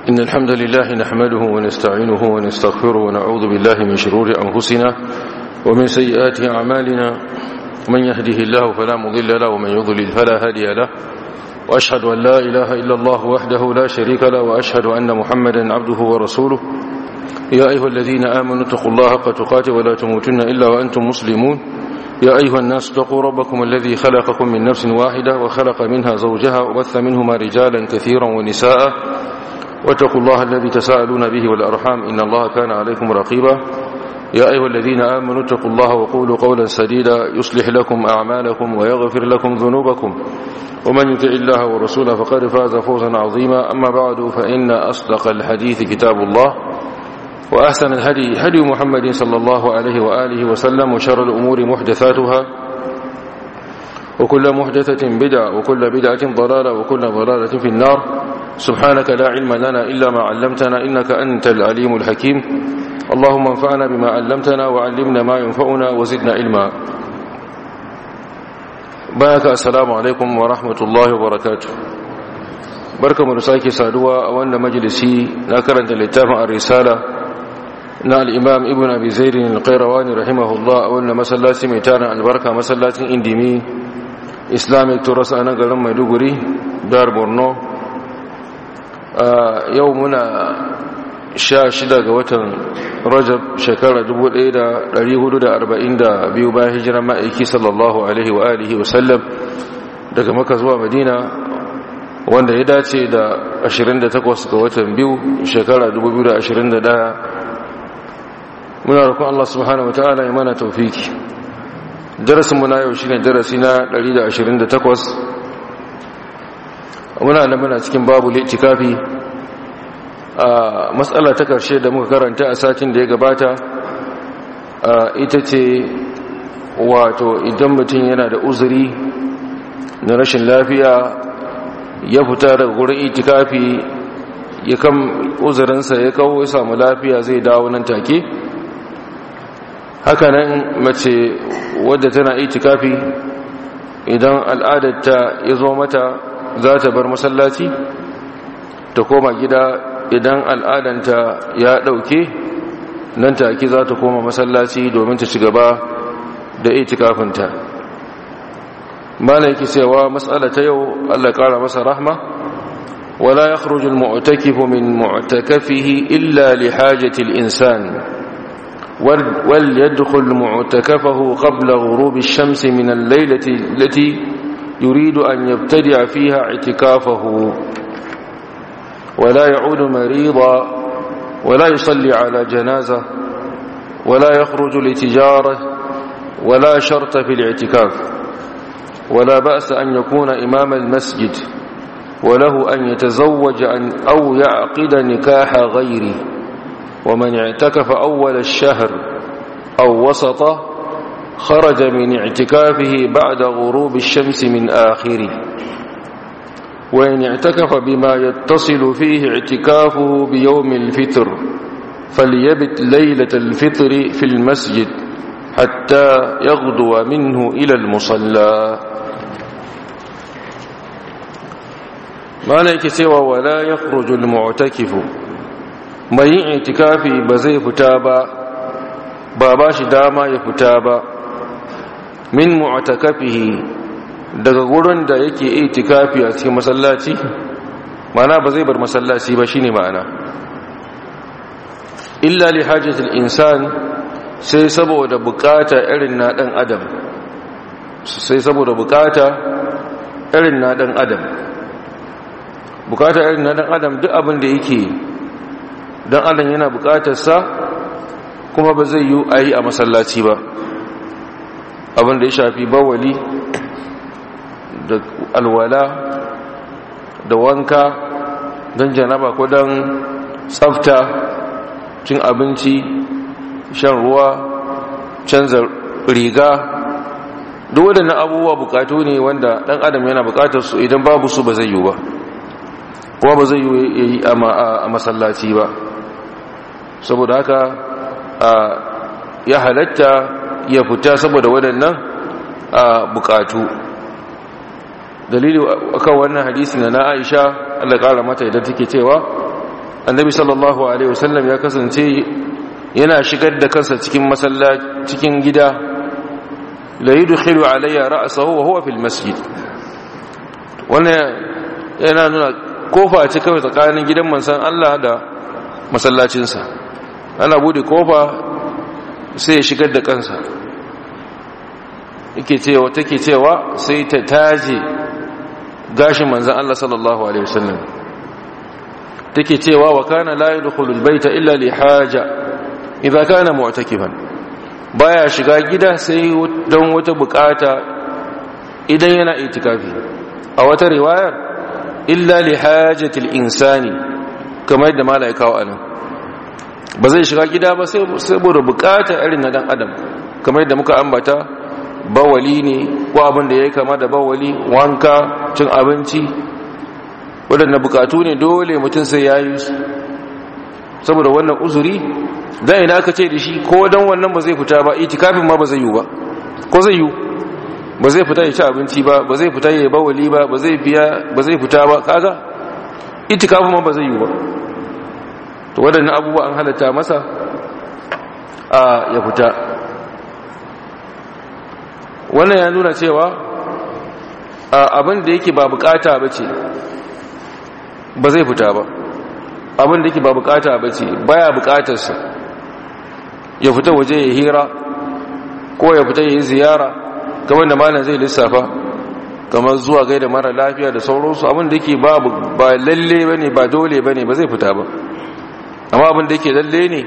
إن الحمد لله نحمده ونستعينه ونستغفره ونعوذ بالله من شرور أنفسنا ومن سيئات أعمالنا من يهده الله فلا مضل له ومن يضلل فلا هادي له وأشهد أن لا إله إلا الله وحده لا شريك له وأشهد أن محمدا عبده ورسوله يا أيها الذين آمنوا اتقوا الله حق تقاته ولا تموتن إلا وأنتم مسلمون يا أيها الناس اتقوا ربكم الذي خلقكم من نفس واحدة وخلق منها زوجها وبث منهما رجالا كثيرا ونساء واتقوا الله الذي تساءلون به والأرحام إن الله كان عليكم رقيبا يا أيها الذين آمنوا اتقوا الله وقولوا قولا سديدا يصلح لكم أعمالكم ويغفر لكم ذنوبكم ومن يطع الله ورسوله فقد فاز فوزا عظيما أما بعد فإن أصدق الحديث كتاب الله وأحسن الهدي هدي محمد صلى الله عليه وآله وسلم وشر الأمور محدثاتها وكل محدثة بدعة وكل بدعة ضلالة وكل ضلالة في النار سبحانك لا علم لنا إلا ما علمتنا إنك أنت العليم الحكيم اللهم انفعنا بما علمتنا وعلمنا ما ينفعنا وزدنا علما بارك السلام عليكم ورحمة الله وبركاته بركة مرساكي سادوا وأن مجلسي نكرت للتافع الرسالة na al'imam ibn abi zairin al-qayrawani rahimahullah a wannan masallaci mai tarin albarka masallacin indimi islamic turas a nan garin maiduguri dar borno yau muna 16 ga watan rajab shekara 1442 bayan hijiran ma'aiki sallallahu alaihi wa alihi wasallam daga maka zuwa madina wanda ya dace da 28 ga watan biyu shekara 2021 muna roƙon Allah subhanahu wataala ya mana tawfiki darasin mu na yau shine darasi na 128 muna cikin babu litikafi a matsala ta karshe da muka karanta a satin da ya gabata ita ce wato idan mutum yana da uzuri na rashin lafiya ya fita daga gurin itikafi ya kan uzurinsa ya kawo ya samu lafiya zai dawo nan take hakanan mace wadda tana itikafi idan al'adarta ya zo mata za ta bar masallaci ta koma gida idan al'adanta ya ɗauke nan take za ta koma masallaci domin ta ci gaba da itikafinta malai yake cewa mas'ala ta yau Allah ƙara masa rahma wala yakhruju al-mu'takifu min mu'takafihi illa li hajati al-insan وليدخل معتكفه قبل غروب الشمس من الليلة التي يريد أن يبتدع فيها اعتكافه ولا يعود مريضا ولا يصلي على جنازة ولا يخرج لتجارة ولا شرط في الاعتكاف ولا بأس أن يكون إمام المسجد وله أن يتزوج أو يعقد نكاح غيره ومن اعتكف أول الشهر أو وسطه خرج من اعتكافه بعد غروب الشمس من آخره وإن اعتكف بما يتصل فيه اعتكافه بيوم الفطر فليبت ليلة الفطر في المسجد حتى يغدو منه إلى المصلى ما لك سوى ولا يخرج المعتكف mai yin itikafi ba zai fita ba shi dama ya fita ba min mu'takafihi daga gurin da yake itikafi a cikin masallaci mana ba zai bar masallaci ba shine ma'ana illa li hajatil insan sai saboda bukata irin na dan adam bukata irin na dan adam duk abin da yake don Allah yana bukatarsa kuma ba zai yi a yi a masallaci ba abin da ya shafi bawali da alwala da wanka don janaba ko don tsafta cin abinci shan ruwa canza riga duk waɗannan abubuwa bukatu ne wanda ɗan adam yana bukatar su idan babu su ba zai yi ba kuma ba zai yi a masallaci ba saboda haka ya halatta ya fita saboda waɗannan bukatu dalili akan wannan hadisi na Aisha Allah ƙara mata idan take cewa annabi sallallahu alaihi wasallam ya kasance yana shigar da kansa cikin masallaci cikin gida la yudkhilu alayya ra'sahu wa huwa fil masjid. Wannan yana nuna kofa ce kawai tsakanin gidan manzon Allah da masallacinsa. Ana bude kofa sai ya shigar da kansa, take cewa sai ta taje gashin manzon Allah sallallahu alaihi wasallam, take cewa wa kana la yadkhulu albayta illa li haja idza kana mu'takifan, baya shiga gida sai don wata bukata idan yana itikafi. A wata riwayar illa li hajati al-insani, kamar da malaikawa anan, ba zai shiga gida ba sai saboda bukata irin na dan adam, kamar da muka ambata bawali ne ko abin da yayi kama da bawali, wanka, cin abinci, waɗanda bukatu ne dole mutum sai ya yi su saboda wannan uzuri. Dan ina aka ce da shi ko dan wannan ba zai fita ba, itikafin ma ba zai yi ba, ko zai yi ba zai fita ya ci abinci ba, ba zai fita ya bawali ba, ba zai fita ba, kaga itikafin ma ba zai yi ba. To waɗannan abubuwa an halatta masa ya fita. Wannan ya nuna cewa abin da yake ba bukata ba ce ba zai fita ba, abin da yake ba bukata ba ce baya bukatarsa ya fita waje ya hira ko ya fita ya yi ziyara, kamar da malam zai lissafa, kamar zuwa gaida mara lafiya da sauransu. Abin da yake ba lalle bane, ba dole bane, ba zai fita ba. Amma abin da yake lalle ne,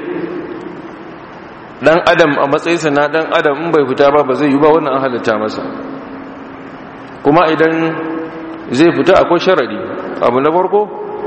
dan adam a matsayinsa na dan adam in bai fita ba zai yi ba, wannan an halatta masa. Kuma idan zai fita akwai sharadi. Abu na farko,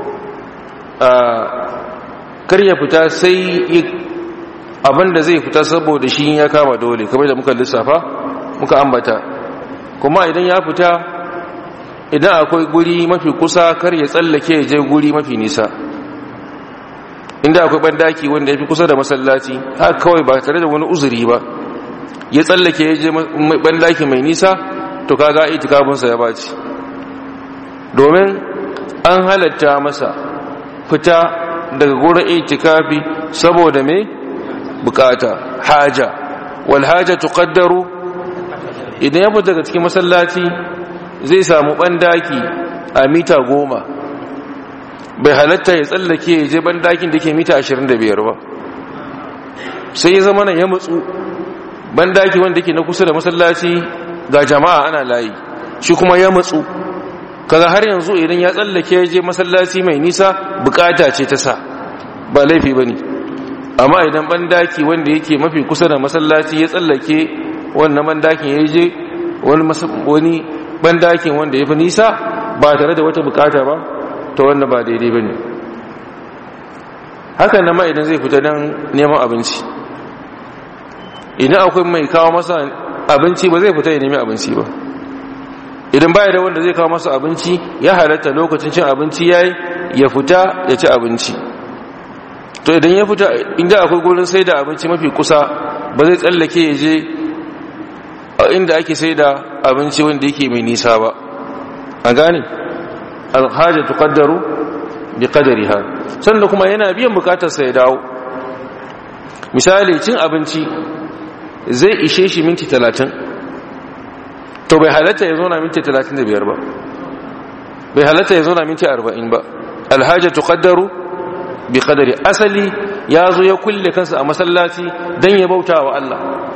kar ya fita sai abinda zai fita saboda shi ya kama dole, kamar da muka lissafa muka ambata. Kuma idan ya fita, idan akwai guri mafi kusa kar ya tsallake ya je guri mafi nisa. Inda akwai bandaki wanda ya fi kusa da masallaci, haka kawai ba tare da wani uzuri ba ya tsallake ya je bandaki mai nisa, to kaga itikafinsa ya baci. Domin an halatta masa fita daga gurin itikafi saboda me bukata, haja, wal haja tuqaddaru. Idan ya fita daga cikin masallaci zai samu bandaki a mita 10, bai halatta ya tsallake ya je bandakin da ke mita 25 ba, sai ya zama ya matsu bandaki wanda ke na kusa da masallaci ga jama'a ana layi, shi kuma ya matsu. Kaga har yanzu idan ya tsallake ya je masallaci mai nisa bukata ce ta sa, ba laifi bane. Amma idan bandaki wanda yake mafi kusa da masallaci ya tsallake wannan bandakin ya je wani bandakin wanda ya fi nisa ba tare da wata bukata ba, to wannan ba daidai bane. Hakan nan ma idan zai fita dan neman abinci, idan akwai mai kawo masa abinci ba zai fita ya nemi abinci ba. Idan baya da wanda zai kawo masa abinci, ya halatta lokacin cin abinci yayi ya fita ya ci abinci. To idan ya fita inda akwai gurin sai da abinci mafi kusa, ba zai tsallake ya je inda ake sai da abinci wanda yake mai nisa ba. A gane alhaja tuqaddaru bi qadariha. Sannan kuma yana biyan bukatarsa ya dawo. Misali cin abinci zai ishe shi minti 30, to bai halatta ya zauna minti 35 ba, bai halatta ya zauna minti 40 ba. Alhaja tuqaddaru bi qadari. Asali ya zo ya kulle kansa a masallaci dan ya bauta wa Allah,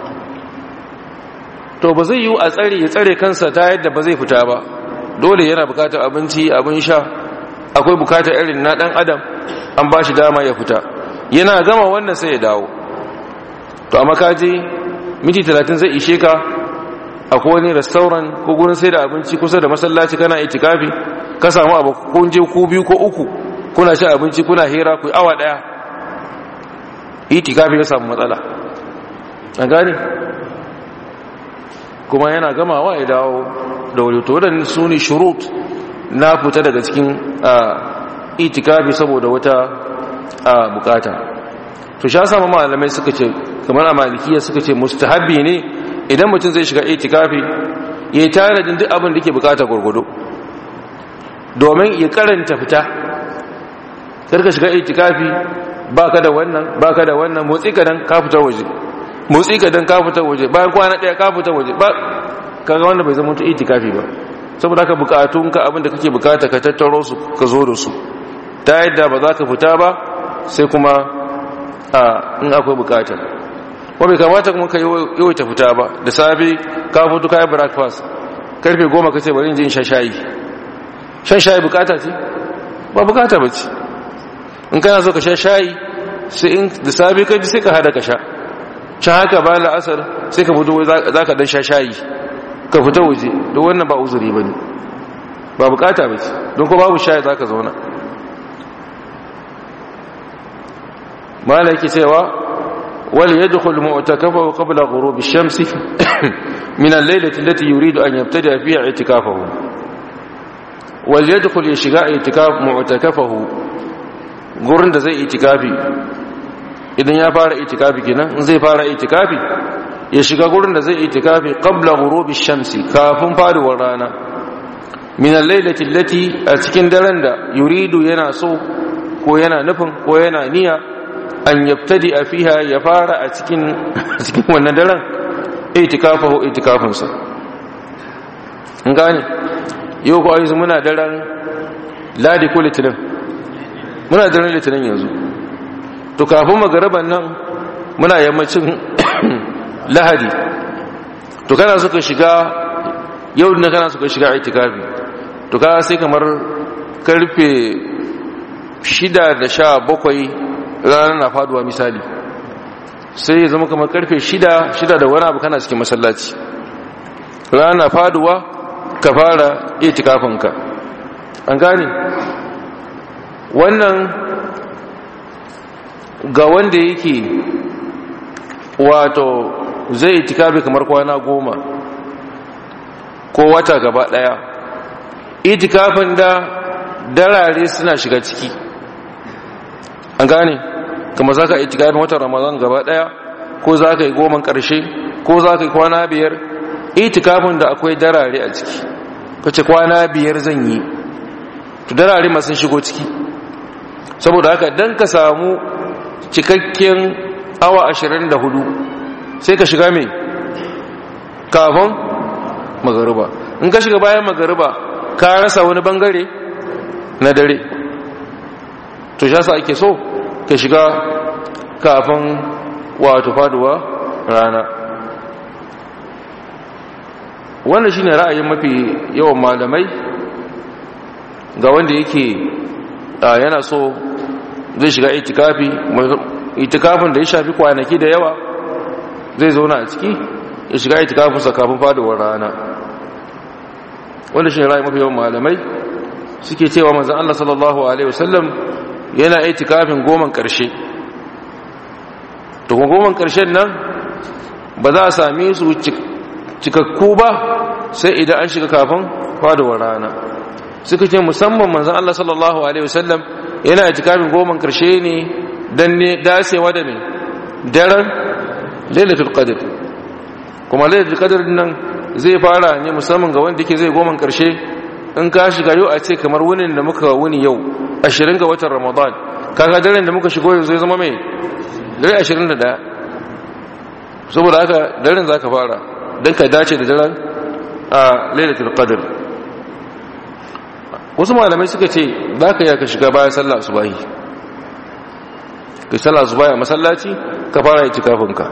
to ba zai yi a ya tsare kansa ta yadda ba zai fita ba. Dole yana bukatar abinci, abin sha, akwai bukatar irin na dan adam, an ba shi dama ya fita. Yana gama wannan sai ya dawo. To amma kaje minti 30 zai ishe ka, akwai wani restaurant ko gurin sai da abinci kusa da masallaci kana itikafi, ka samu abu kun je ku biyu ko uku kuna ci abinci kuna hira ku awa daya, itikafi ya samu matsala. An gane? Kuma yana gamawa ya dawo da wuri. To wadannan su ne shurut na fita daga cikin itikafi saboda wata bukata. To sha sama malamai suka ce, kamar a malikiya suka ce mustahabbi ne idan mutum zai shiga itikafi ya yi tanadin duk abin da ke bukata gurgudu, domin ya karanta fita. karka shiga itikafi baka da wannan motsi kadan ka fita waje bayan kwana daya ka fita waje ba kaga wanda bai zama itikafi ba. saboda haka bukatunka abinda kake bukata ka tattaro su ka zo da su ta yadda ba za ka fita ba sai kuma in akwai bukata. ko bai kamata kuma ka yawaita fita ba da safe ka fito kai breakfast karfe 10 kace bari in je in shan shayi bukata ce ba bukata bace. in kana so ka sha shayi sai in da safe ka ji sai ka hada ka sha haka ba la'asar sai ka fito za ka dan sha shayi ka fita waje don wannan ba uzuri bane ba bukata bace don ko babu shayi za ka zauna. malaki cewa wal yadkhul mu'takafahu qabla ghurub ash-shams min al-laylati allati yuridu an yabtada fiha i'tikafahu. wal yadkhul yashga i'tikaf mu'takafahu gurin da zai itikafi idan ya fara itikafi kenan in zai fara itikafi ya shiga gurin da zai itikafi qabla ghurubi shamsi kafin faduwar rana min al-lailati allati a cikin daren da yuridu yana so ko yana nufin ko yana niyya an yabtadi fiha ya fara a cikin wannan daren itikafahu itikafinsa. in gane yau ko ayi muna daren ladi ko litinin muna daren litinin yanzu to kafin magariban nan muna yammacin lahadi to kana suka shiga yau ne kana suka shiga itikafi to ka sai kamar karfe 6:17 ranar na faduwa misali sai ya zama kamar karfe 6 da wani abu kana cikin masallaci ranar na faduwa ka fara itikafinka. an gane wannan ga wanda yake wato zai itikafi kamar kwana 10 ko wata gaba daya itikafin da darare suna shiga ciki. an gane kuma zaka itikafin watan Ramadan gaba daya ko zaka yi 10 karshe ko zaka yi kwana 5 itikafin da akwai darare a ciki kace kwana 5 zan yi to darare ma sun shigo ciki. saboda haka dan ka samu cikakken awa 24 sai ka shiga mai kafin magariba. in ka shiga bayan magariba ka rasa wani bangare na dare to shasa ake so ka shiga kafin wato faduwa rana. wannan shine ra'ayin mafi yawan malamai ga wanda yake yana so zai shiga itikafin da ya shafi kwanaki da yawa zai zauna a ciki ya shiga itikafinsa kafin faduwar rana. wanda shi ra'ayi mafi yawan malamai suke cewa manzon Allah sallallahu alaihi wasallam yana itikafin 10 karshe to 10 karshen nan ba za a same su cikakku ba sai idan an shiga kafin faduwar rana. suka ce musamman manzon Allah sallallahu alaihi wasallam yana itikafin 10 karshe ne dan ne dacewa da me daren lailatul qadr. kuma lailatul qadr nan zai fara ne musamman ga wanda yake zai 10 karshe in ka shiga yau a ce kamar wunin da muka wuni yau 20 ga watan Ramadan kaga daren da muka shigo yau zai zama mai dare 21 saboda haka daren zaka fara dan ka dace da daren lailatul qadr. wasu malamai suka ce zaka ya ka shiga bayan sallah subahi kai sallah subahi a masallaci ka fara itikafinka.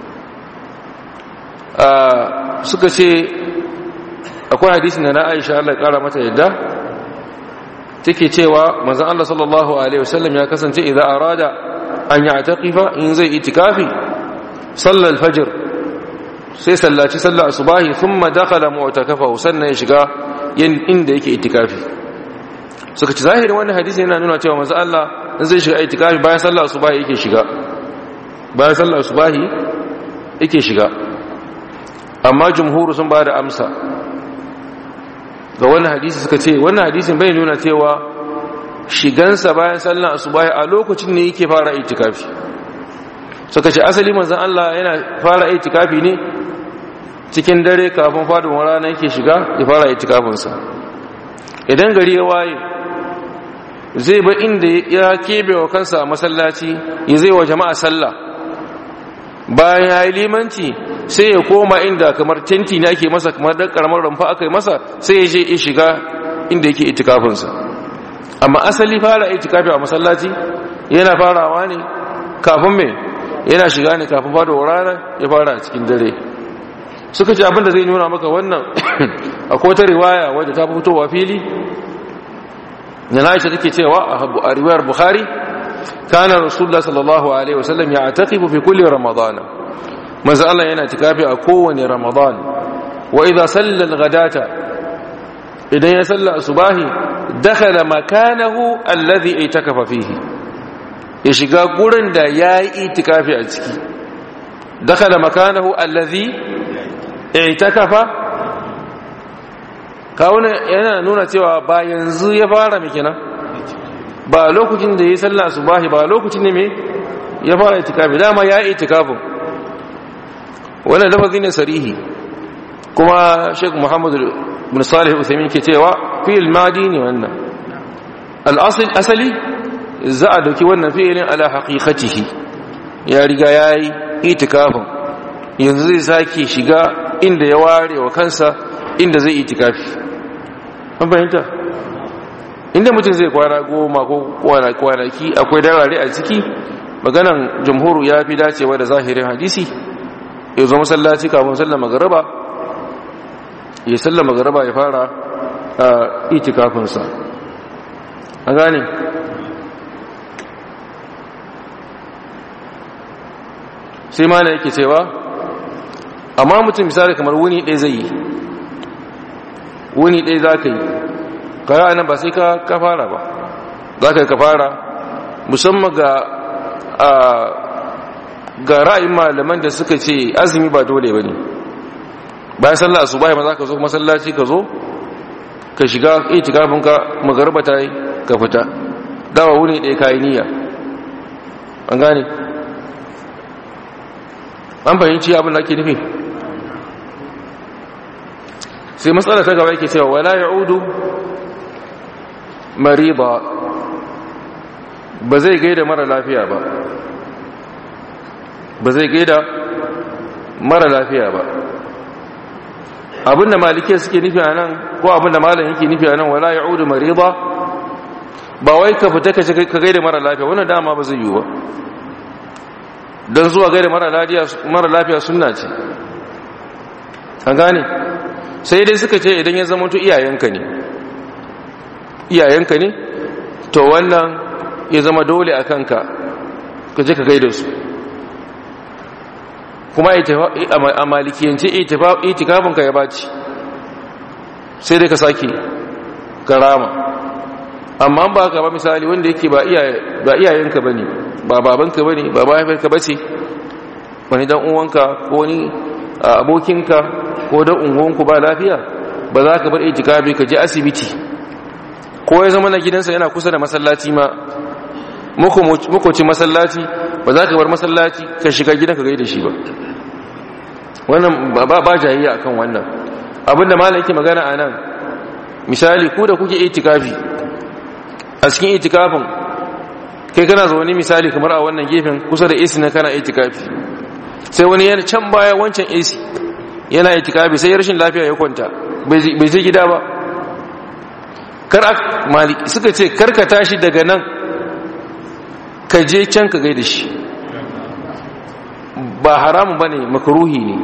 suka ce akwai hadisin da na Aisha Allah ya kara mata yadda take cewa manzon Allah sallallahu alaihi wasallam ya kasance idan arada an ya'taqifa in zai itikafi salla al-fajr sai sallaci sallar subahi thumma dakhala mu'takafahu sannan ya shiga inda yake itikafi. suka ci zahirin wannan hadisi yana nuna cewa manzon Allah in zai shiga itikafi bayan sallar subahi yake shiga amma jumhuru sun ba da amsa ga wannan hadisi suka ce wannan hadisin bai nuna cewa shigansa bayan sallar asubahi a lokacin ne yake fara itikafi. suka ce asali manzon Allah yana fara itikafi ne cikin dare kafin faduwar rana yake shiga ya fara itikafinsa. idan gari ya waye zai ba inda ya kebe wa kansa a masallaci ya zai wa jama'a sallah, bayan ya yi limanci sai ya koma inda kamar tenti ne ake masa, kamar da karamar rumfa aka yi masa, sai ya je ya shiga inda yake itikafinsa. Amma asali fara itikafi a masallaci yana farawa ne kafin me, yana shiga ne kafin fadowar rana, ya fara a cikin dare. Suka ce abinda zai nuna maka wannan akwai wata riwaya wadda ta fitowa fili na Aisha take cewa a riwayar Bukhari, kana Rasulullah sallallahu alaihi wasallam ya'taqifu fi kulli Ramadan, manzo Allah yana tikafi a kowane Ramadan. Wa idha salla al-ghadata, idan ya salla subahi, dakhala makanahu alladhi itakafa fihi, ya shiga gurin da yayi itikafi a ciki. Dakhala makanahu alladhi itakafa, kawuna yana nuna cewa ba yanzu ya fara mai kenan, ba lokacin da ya sallah subahi, ba lokacin ne mai ya fara itikafi, dama ya yi itikafin. Wannan lafazi ne sarihi, kuma Sheikh Muhammad bin Salih Al-Uthaymin ke cewa fi'il madi ne wannan. Asali za a dauki wannan fi'ilin ala haqiqatihi, ya riga ya yi itikafin, yanzu zai sake shiga inda ya ware wa kansa inda zai itikafi. An fahimta? Inda mutum zai kwana 10 ko kwanaki akwai darare a ciki, maganan jamhuru ya fi dacewa da zahirin hadisi. Ya zo masallaci kafin sallar magariba, ya sallar magariba ya fara itikafinsa. An gane? Sai ma na yake cewa, amma mutum misali kamar wuni ɗaya zai yi, wuni ɗaya za ka yi, kaya nan ba sai ka fara ba, za ka yi ka fara, musamman ga ra'ayin malaman da suka ce azumi ba dole ba ne. Bayan sallah su bayan ma za ka zo masallaci ka zo ka shiga itikafinka, magariba ta yi ka fita, dawa wuni ɗaya ka yi niyya. An gane? An fahimci abin da ake nufi? Sai matsala ta gaba yake cewa wala ya'udu marida, ba zai gaida mara lafiya ba, ba zai gaida mara lafiya ba. Abinda malikiya suke nufi a nan, ko abinda malam yake nufi a nan, wala ya'udu marida, ba wai ka fita ka gaida mara lafiya, wannan dama ba zai yi ba, don zuwa gaida mara lafiya sunna ce. An gane? Sai dai suka ce idan ya zama to iyayenka ne, to wannan ya zama dole a kanka ka je ka gaida su. Kuma a malikiyance itikafinka ya baci, sai dai ka sake karama. Amma ba ka ba misali wanda yake ba iyayenka ba ne, ba babanka ba ne, ba mahaifarka ba ce, wani dan uwanka ko wani abokinka ko dan unguwanku ba lafiya, ba za ka bar itikafi ka je asibiti, ko ya zama na gidansa yana kusa da masallaci ma, makwacin masallaci, ba za ka bar masallaci ka shiga gidan ka gaida shi ba. Wannan ba jayayya akan wannan. Abinda malam yake magana a nan, misali ku da kuke itikafi, a cikin itikafin kai kana zaune misali kamar a wannan gefen kusa da AC na kana itikafi, sai wani yana can baya wancan AC yana itikafi, sai rashin lafiya ya kwanta, bai je gida ba. Maliki suka ce karka tashi daga nan ka je can ka gaida shi, ba haramun bane, makruhi ne.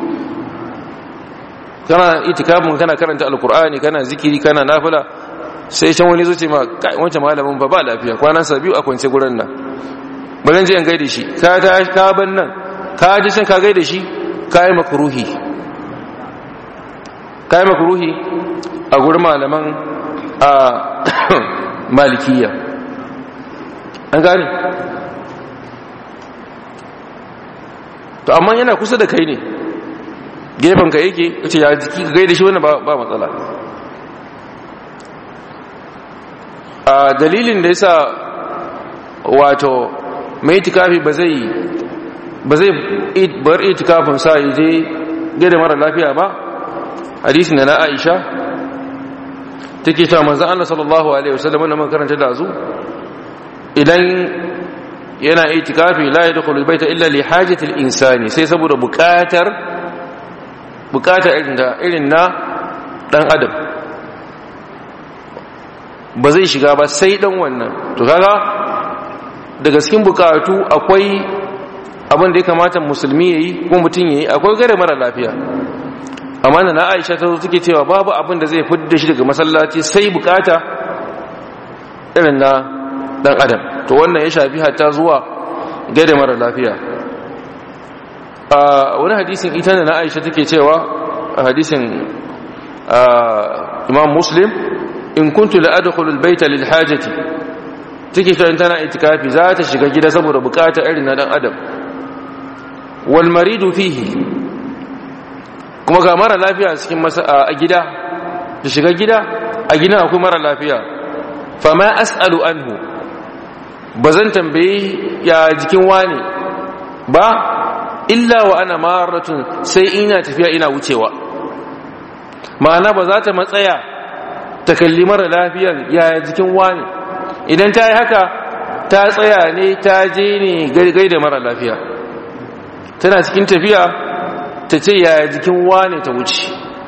Kana itikafin kana karanta alkur'ani, kana zikiri, kana nafila, sai can wani zuce ma wancan malamin ba lafiya, kwanansa 2 a kwance gurin nan, bari je in gaida shi, ka ban nan ka ji can ka gaida shi, kai makruhi a gurin malaman a malikiya. An gane? To amma yana kusa da kai ne, gefen ka yake, kace ya jiki ka gaida shi, wannan ba matsala. A dalilin da yasa wato mai itikafi ba zai bar itikafin sa yaje gaida mara lafiya ba, hadisin da na Aisha take cewa manzo Allah sallallahu alaihi wasallam wannan mun karanta da zu, idan yana itikafi la yadkhulu albayta illa li hajati al-insani sai saboda bukatar irin na dan adam ba zai shiga ba sai dan wannan. To kaga daga cikin bukatu akwai abin da ya kamata musulmi yayi ko mutun yayi, akwai gare mara lafiya. Amma na Aisha ta zo take cewa babu abin da zai fidda shi daga masallaci sai bukata irin na dan adam. To wannan ya shafi hatta zuwa gare mara lafiya. A wani hadisin ita na Aisha take cewa a hadisin Imam Muslim, in kuntu la adkhulu albayta lil hajati, take cewa tana itikafi za ta shiga gida saboda bukata irin na dan adam. Wal maridu fihi, kuma ga mara lafiya cikin a gida, ta shiga gida a gida akwai mara lafiya. Fama as'alu anhu, bazan tambayi ya jikin wani ba illa wa ana maratun, sai ina tafiya ina wucewa. Ma'ana ba za ta matsaya ta kalli mara lafiyan ya jikin wani, idan ta yi haka ta tsaya ne, ta je ne gai da mara lafiya, tana cikin tafiya ta ce ya jikin wani ta wuce.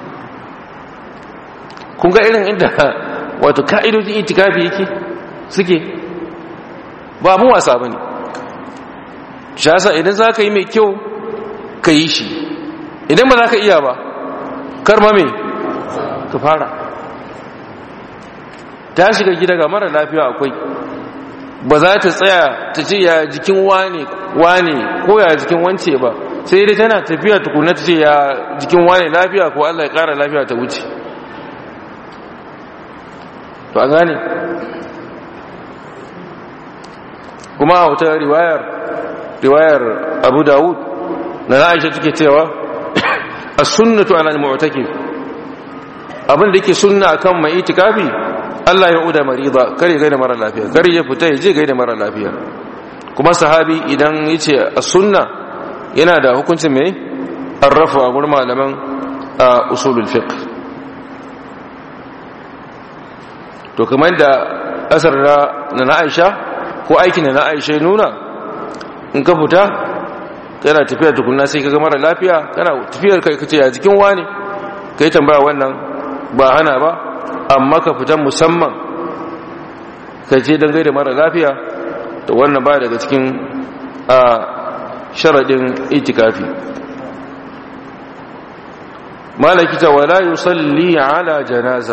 kun ga irin inda wato ka'idojin itikafi yake suke ba mu wasa bane. Shi yasa idan zaka yi mai kyau ka yi shi, idan ba za ka iya ba kar ma me ka fara. Ta shiga gida ga mara lafiya akwai, ba za ta tsaya ta ce ya jikin wane ko ya jikin wance ba, sai dai tana tafiya tukuna ta ce ya jikin wane lafiya ko Allah ya kara lafiya ta wuce. To an gane kuma a wata riwayar Abu Dawud na Aisha take cewa as-sunnatu ala al-mu'takif, abin da yake sunna kan mai itikafi Allah ya uda marida, kare gaida mara lafiya, kare ya fita ya je gaida mara lafiya. Kuma sahabi idan yace as-sunna yana da hukuncin mai arrafa a gurin malaman usulul fiqh. To kamar da asar na Aisha ko aikin da na Aisha nuna, in ka fita kana tafiya tukunna sai ka ga mara lafiya, kana tafiyar kai kace ya jikin wani, kai tambaya wannan ba hana ba, amma ka fita musamman ka je dan gaida mara lafiya, to wannan ba daga cikin sharadin itikafi. malaki ta wala yusalli ala janaza,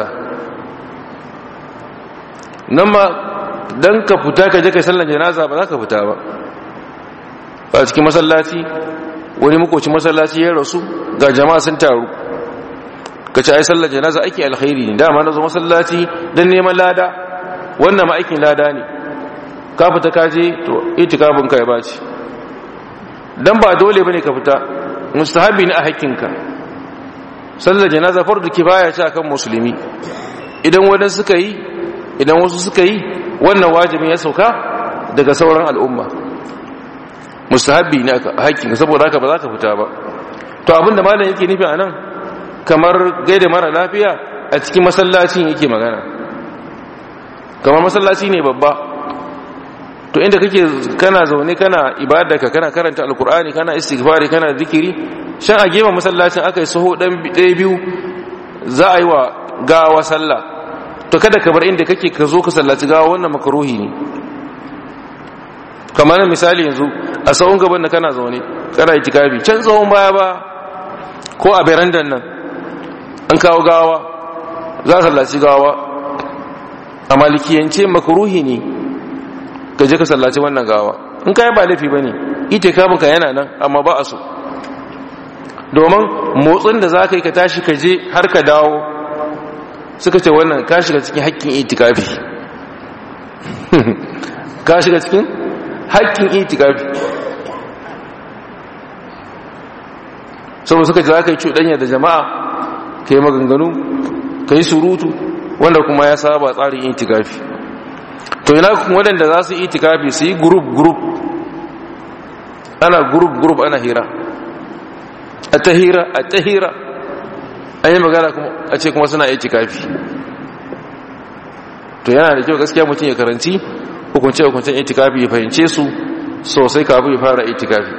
nan ma dan ka fita ka je kai sallar janaza ba za ka fita ba. A cikin masallaci wani makocin masallaci ya rasu, ga jama'a sun taru, ka ce ai sallar janaza aiki alkhairi ne, dama na zo masallaci dan neman lada, wannan ma aikin lada ne, ka fita ka je to itikafin ka ya baci. Dan ba dole bane ka fita, mustahabi ne a hakkinka. Sallar janaza fardu kifaya ce akan musulmi, idan wasu suka yi wannan wajibin ya sauka daga sauran al'umma, mustahabi ne a hakkinka, saboda haka ba za ka fita ba. To abinda malam yake nufi a nan, kamar gaida mara lafiya a cikin masallacin yake magana, kamar masallaci ne babba, to inda kake kana zaune kana ibadarka, kana karanta alkur'ani, kana istighfari, kana zikiri, shan a gefen masallacin aka yi saho ɗaya biyu za a yi wa gawa sallah, to kada ka bar inda kake ka zo ka sallaci gawa, wannan makaruhi ne. kamar misali yanzu a sahun gaban da kana zaune kana itikafi, can tsawon baya ba ko a berandan nan an kawo gawa, za a sallaci gawa, a malikiyance makaruhi ne ka je ka sallaci wannan gawa. in ka yi ba laifi ba ne, itikafin ka yana nan, amma ba a so, domin motsin da za ka yi ka tashi ka je har ka dawo, suka ce wannan ka shiga cikin haƙƙin itikafi ka shiga cikin haƙƙin itikafi, saboda suka ce za ka yi cuɗanya da jama'a, ka yi maganganu, ka yi surutu, wanda kuma ya saba tsarin itikafi. to ina waɗanda za su yi itikafi su yi group ana group ana hira, a ta hira an yi magana kuma a ce kuma suna itikafi. to yana da kyau gaskiya mutum ya karanci hukunce-hukuncen itikafi ya fahimce su sosai kafin ya fara itikafi.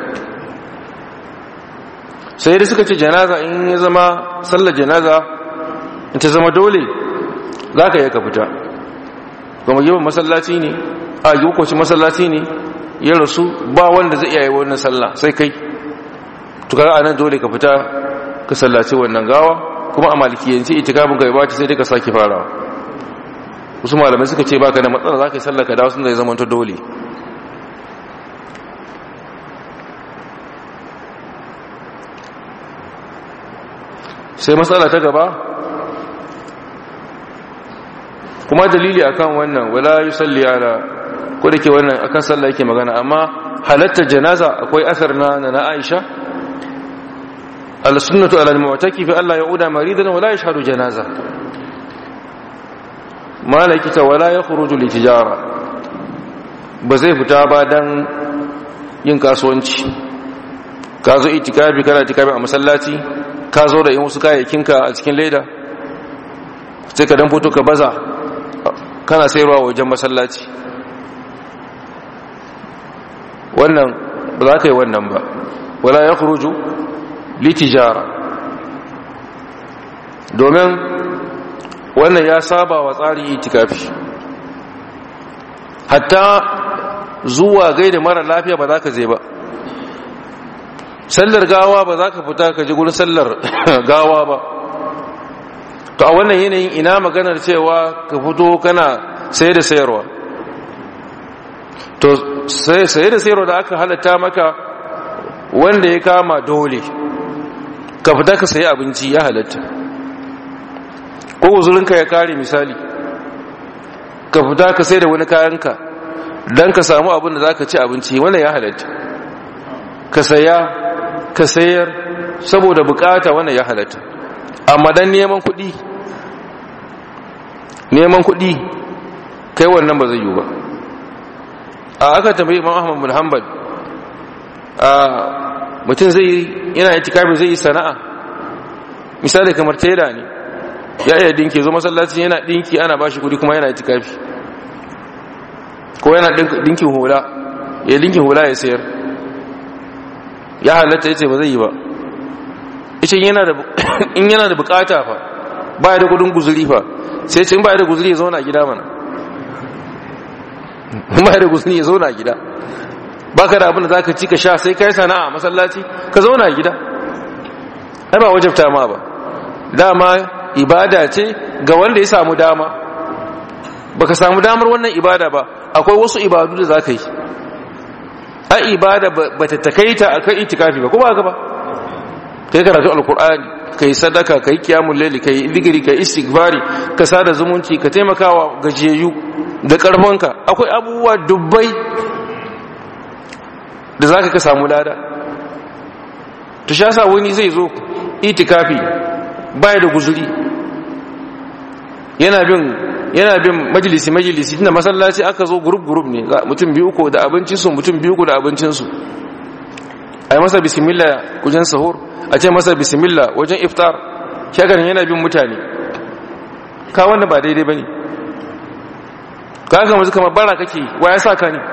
sai da suka ce janaza in ya zama sallar janaza in ta zama dole za ka yi ka fita, kuma yawan masallaci ne a yi hukuncin masallaci ne ya rasu ba wanda zai iya yi wannan sallah sai kai, tukar a nan dole ka fita ka sallaci wannan gawa, kuma a malikiyanci itikafin ka ya bace sai dai ka sake farawa. wasu malamai suka ce baka da matsala za ka yi sallar ka dawo sun da ya zama ta dole. sai matsala ta gaba kuma dalili akan wannan wala yusalli ala, ko dake wannan akan sallah yake magana, amma halatta janaza akwai asar na Aisha al-sunnatu ala al-mu'taki fi alla yauda maridan wala yashhadu janaza, malakita wala yakhruju li tijara, ba zai fita ba dan yin kasuwanci. ka zo itikafi kana itikafi a masallaci, ka zo da yin wasu kayayyakinka a cikin leda sai ka dan fito ka baza kana sayarwa wajen masallaci, wannan ba za ka yi wannan ba. wala ya kuruju litijara, domin wannan ya saba wa tsarin itikafi. hatta zuwa gaida mara lafiya ba za ka je ba, sallar gawa ba za ka fita ka ji gurin sallar gawa ba. to a wannan yanayin ina maganar cewa ka fito kana saye da sayarwa? to saye da sayarwa da aka halatta maka wanda ya kama dole ka fita ka sayi abinci ya halatta, ko uzurinka ya kare misali ka fita ka sai da wani kayanka don ka samu abin da za ka ci abinci, wannan ya halatta. ka saya ka sayar saboda bukata, wannan ya halatta. amma dan neman kuɗi kai wannan ba zai yi ba. aka tambayi Imam Ahmad bin Hanbal, mutum yana itikafi zai yi sana'a, misali kamar tela ne, ya iya dinki, zo masallaci yana dinki ana bashi kuɗi kuma yana itikafi, ko yana dinki hula, ya dinki hula ya sayar, ya halatta. yace ba zai yi ba. yace in yana da bukata fa, ba ya da kudin guzuri fa, sai ce in ba ya da guzuri ya zauna gida mana. ba ya da guzuri ya zauna gida, ba ka da abin da za ka ci ka sha sai ka yi sana'a masallaci ka zauna gida. ai ba wajabta ma ba, dama ibada ce ga wanda ya samu dama. baka samu damar wannan ibada ba, akwai wasu ibadu da za ka yi. ai ibada ba ta takaita akan itikafi ba, ko ba ka ba? kai karatu alkur'ani, kai sadaka, kai kiyamul layli, kai zikiri, kai istighfari, ka sada zumunci, ka taimakawa gajiyayyu da karfanka. akwai abubuwa dubbai da zaka ka samu lada. to shi yasa wani zai zo itikafi bai da guzuri, yana bin majalisi tunda masallaci aka zo group ne, mutum biyu ko da abincinsu, mutum biyu ko da abincinsu. ai masa bismillah wajen sahur, a ce masa bismillah wajen iftar, shagarin yana bin mutane. ka wanda ba daidai bane. ka ga musu kamar bara kake, wa ya saka ni?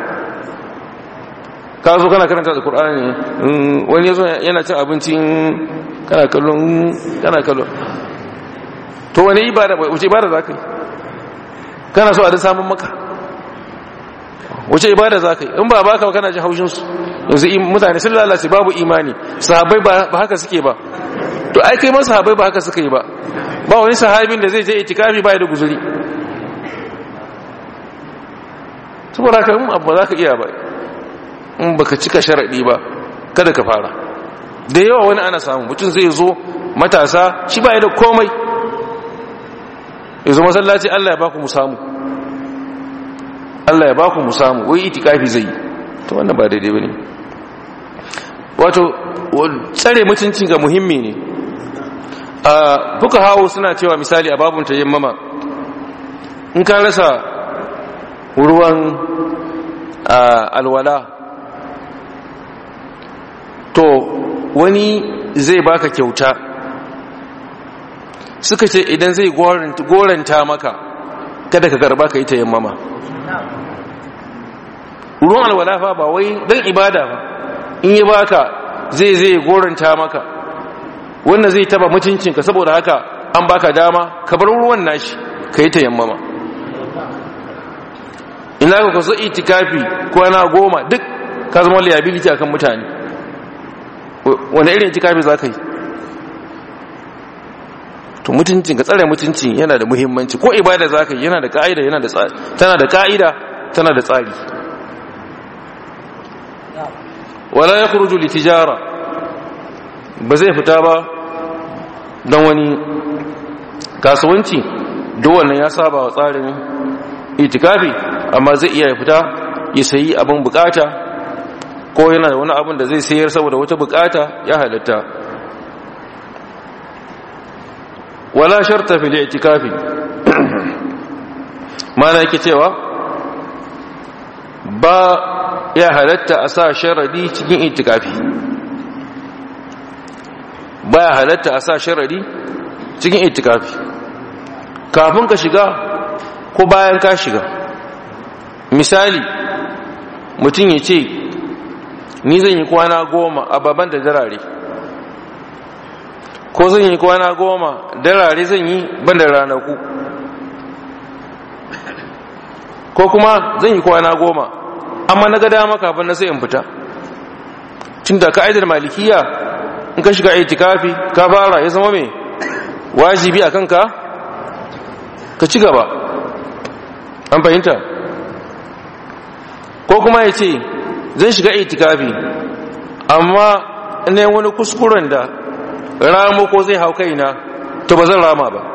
ka zo kana karanta alqur'ani, wani yazo yana cin abinci kana kallon. to wani ibada wace ibada zaka yi? kana so a da samun maka wace ibada za ka yi? in ba baka kana ji haushinsu. yanzu mutane sun lalace, babu imani. sahabbai ba haka suke ba. to ai kai masu sahabbai ba haka suka yi ba. ba wani sahabin da zai je itikafi ba da guzuri. saboda haka in abu za ka iya ba, in baka cika sharaɗi ba kada ka fara. da yawa wani ana samu mutum zai zo matasa shi ba da komai, yanzu masallaci Allah ya baku mu samu, Allah ya baku mu samu, wai itikafi zai. to wannan ba daidai bane. wato tsare mutuncin ga muhimmi ne. fuqaha suna cewa misali a babun tayammama, in ka rasa ruwan alwala, to wani zai baka kyauta. suka ce idan zai goranta maka kada ka karba ka yi tayammama. ruwan alwala fa ba wai dan ibada ba, in ya baka zai goranta maka, wannan zai taba mutuncinka, saboda haka an baka dama ka bar ruwan nashi ka yi tayammama. ina ka kusa itikafi kwana 10 duk ka zama liability akan mutane, wani irin itikafi za ka yi? to mutuncin ka tsare mutuncin yana da muhimmanci, ko ibada za ka yi yana da ka'ida, yana da tsari, tana da ka'ida, tana da tsari. wala yakhruju litijara, ba zai fita ba don wani kasuwanci, duk wannan ya saba wa tsarin itikafi, amma zai iya fita ya sayi abin bukata, ko yana da wani abin da zai sayar saboda wata bukata, ya halatta. wala sharta fil itikafi, mana yake cewa ba ya halatta a sa sharadi cikin itikafi, ba ya halatta a sa sharadi cikin itikafi kafin ka shiga ko bayan ka shiga. misali mutum ya ce ni zan yi kwana 10 a baban da darare, ko zan yi kwana 10 darare zan yi ban da ranaku, ko kuma zan yi kwana 10 amma na ga dama kafin na sai in fita. tun da ka'idar malikiya in ka shiga itikafi ka fara, ya zama mai wajibi a kanka ka ci gaba. an fahimta? ko kuma ya ce zan shiga itikafi amma ne wani kuskuren da ramo ko zai hau kaina, to ba zan rama ba.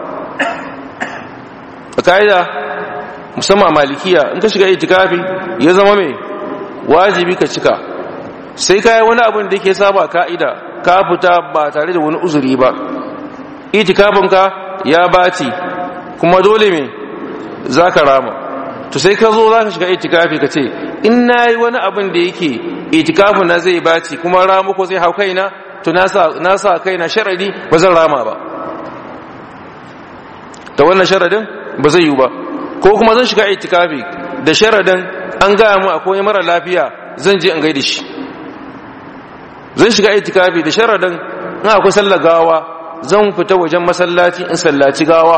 a ka'ida musamman malikiya in ka shiga itikafi ya zama mai wajibi ka cika, sai ka yi wani abin da ke saba ka'ida ka fita ba tare da wani uzuri ba, itikafinka ya baci kuma dole me za ka rama. to sai ka zo za ka shiga itikafi ka ce in na yi wani abin da yake itikafin na zai baci kuma rama ko zai hau kaina, to na sa kaina sharadi ba zan rama ba, da wannan sharadin ba zai yi ba. ko kuma zan shiga itikafi da sharadin an gaya mu akwai mara lafiya zan je in gaida shi, zan shiga itikafi da sharadin in akwai sallar gawa zan fita wajen masallaci in sallaci gawa.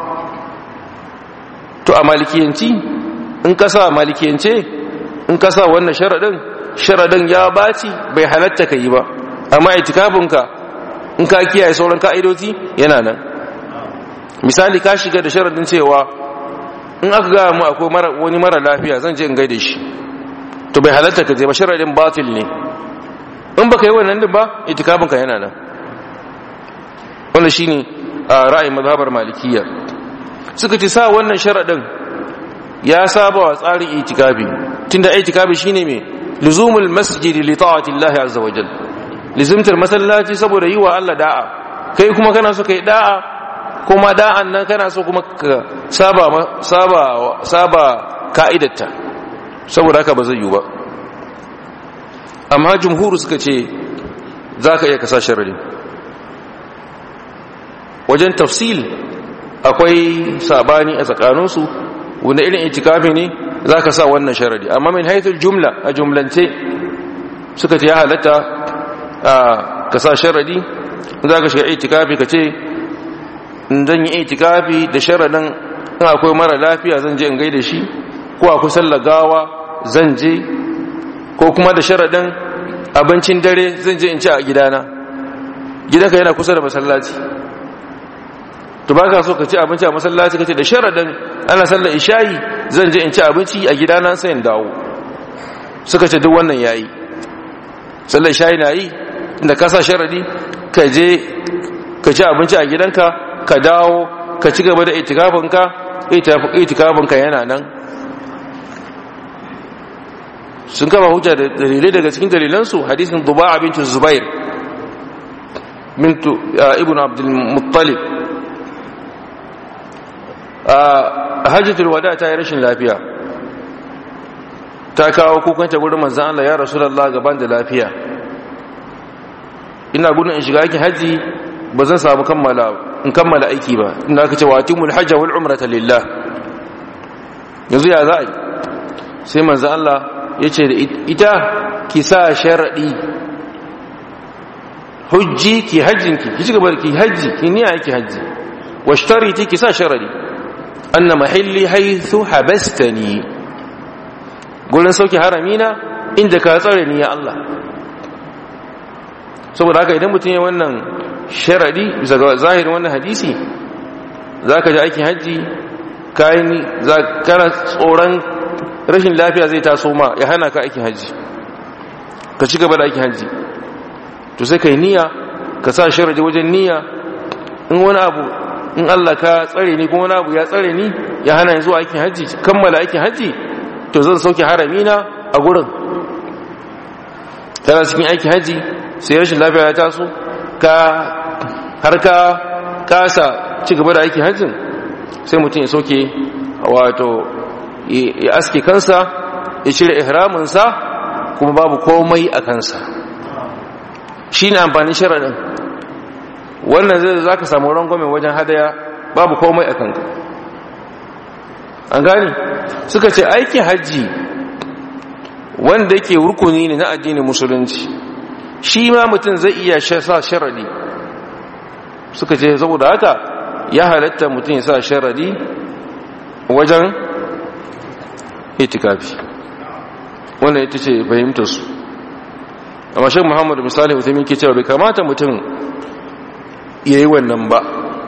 to a malikiyanci in ka sa malikiyance in ka sa wannan sharadin ya baci, bai halatta ka yi ba, amma itikafinka in ka kiyaye sauran ka'idoji yana nan. misali ka shiga da sharadin cewa in aka gaya mu akwai wani mara lafiya zan je in gaida shi, to bai halatta ka je ba, sharadin batil ne. in baka yi wannan din ba itikafinka yana nan. wannan shine ra'ayin mazhabar malikiyya. suka ce sa wannan sharadin ya saba wa tsarin itikafi, tunda itikafi shine me luzumul masjid li ta'ati Allah azza wajal, lizimtar masallaci saboda yi wa Allah da'a. kai kuma kana so kai da'a, kuma da'an nan kana so kuma ka saba ka'idatta, saboda haka ba zai yi ba. amma jumhuru suka ce za ka iya kasa sharadi. wajen tafsil akwai sabani a tsakaninsu wanda irin itikafi ne za ka sa wannan sharadi, amma min haithul jumla a jumlance suka ce ya halatta ka sa sharadi. za ka shiga itikafi ka ce zan yi itikafi da sharadin in akwai mara lafiya zan je in gaida shi, ko akwai sallar gawa zan je, ko kuma da sharadin abincin dare zan je in ci a gidana. gidanka yana kusa da masallaci, to ba ka so ka ci abinci a masallaci, ka ce da sharadin ana sallar isha'i zan je in ci abinci a gidana sai in dawo. suka ce duk wannan yayi, sallar isha'i na yi inda ka sa sharadi ka je ka ci abinci a gidanka ka dawo ka ci gaba da itikafinka yana nan. sun kama hujja da dalilai daga cikin dalilansu hadisin Duba'a bintu Zubair bintu ibn Abdul Muttalib. hajjatul wada ta yi rashin lafiya, ta kawo kukanta gurin manzon Allah, ya Rasulullah gaban da lafiya, ina gudun in shiga aikin haji ba zan samu kammala aiki ba, inda aka ce wa atimul hajja wal umrata lillah. yanzu ya za a yi? sai manzon Allah yace da ita ki sa sharadi hujji ki hajjinki ki ci gaba ki haji ki niyya ki haji washtariti ki sa sharadi anna mahalli haythu habastani gurin sauki haramina inda ka tsare ni ya Allah. Saboda haka idan mutum ya wannan sharadi bisa ga zahirin wannan hadisi zaka ji aikin haji kana tsoron rashin lafiya zai taso ma ya hana ka aikin haji ka ci gaba da aikin haji to sai kai niyya ka sa sharadi wajen niyya in wani abu in Allah ka tsare ni kuma wani abu ya tsare ni ya hana ni zuwa aikin haji kammala aikin haji to zan sauke haramina a gurin. Tana cikin aikin haji sai rashin lafiya ya taso har ka kasa ci gaba da aikin hajjin sai mutum ya sauke wato ya aske kansa ya cire ihraminsa kuma babu komai a kansa. Shi ne amfanin sharaɗin wannan zai za ka samu rangwamen wajen hadaya babu komai a kanka. An gani suka ce aikin hajji wanda yake rukuni ne na addinin musulunci shi ma mutum zai iya sa sharadi. Suka ce saboda haka ya halatta mutum ya sa sharadi wajen itikafi. Wannan ita ce fahimtar su. Amma Sheikh Muhammad misali Uthaymeen ke cewa bai kamata mutum yayi wannan ba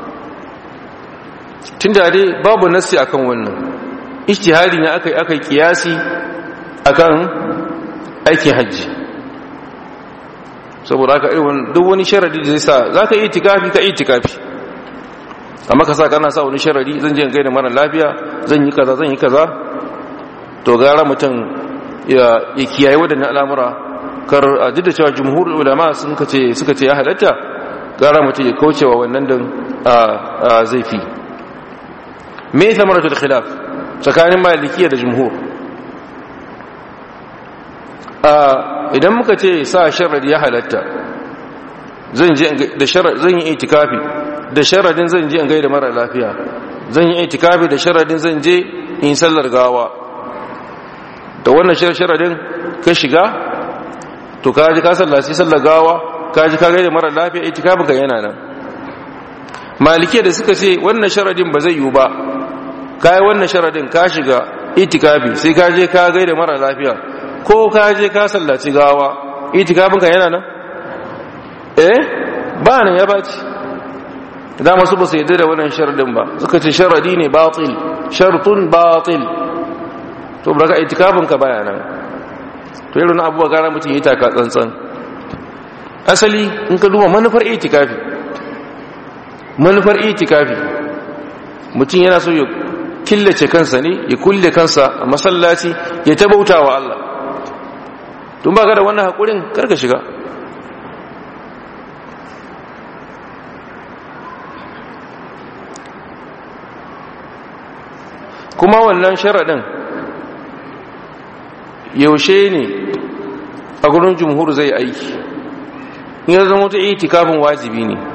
tunda dai babu nassi akan wannan, ijtihadi ne akai kiyasi akan aikin hajji. Saboda haka duk wani sharadi da zai sa zaka yi itikafi ka itikafi, amma ka sa kana sa wani sharadi zan je in gaida mara lafiya zan yi kaza to gara mutum ya kiyaye wadannan al'amura kar duk da cewa jumhurul ulama suka ce ya halatta gara mutum ya kaucewa wannan din zai fi. Me thamaratul khilaf tsakanin malikiya da jumhur? Idan muka ce sa sharadi ya halatta zan yi itikafi da sharadin zan je in gaida mara lafiya, zan yi itikafi da sharadin zan je in sallar gawa, da wannan sharadin ka shiga to ka ji ka sallaci sallar gawa ka ji ka gaida mara lafiya itikafin ka yana nan. Malikiya da suka ce wannan sharadin ba zai yiwu ba, kai wannan sharadin ka shiga itikafi sai ka je ka gaida mara lafiya ko ka je ka sallaci gawa itikafin ka yana nan ba nan ya baci. da masu ba su yadda da wannan sharadin ba, suka ce sharadi ne batil, shartun batil, to baka itikafin ka baya nan. to irin abubuwa gara mutum yi taka tsantsan. Asali in ka duba manufar itikafi mutum yana so ya killace kansa ne, ya kulle kansa a masallaci ya tabauta wa Allah. tun ba ka da wannan haƙurin karka shiga. kuma wannan sharaɗin yaushe ne a gurin jumhur zai aiki? in ya zama ta itikafin wajibi ne,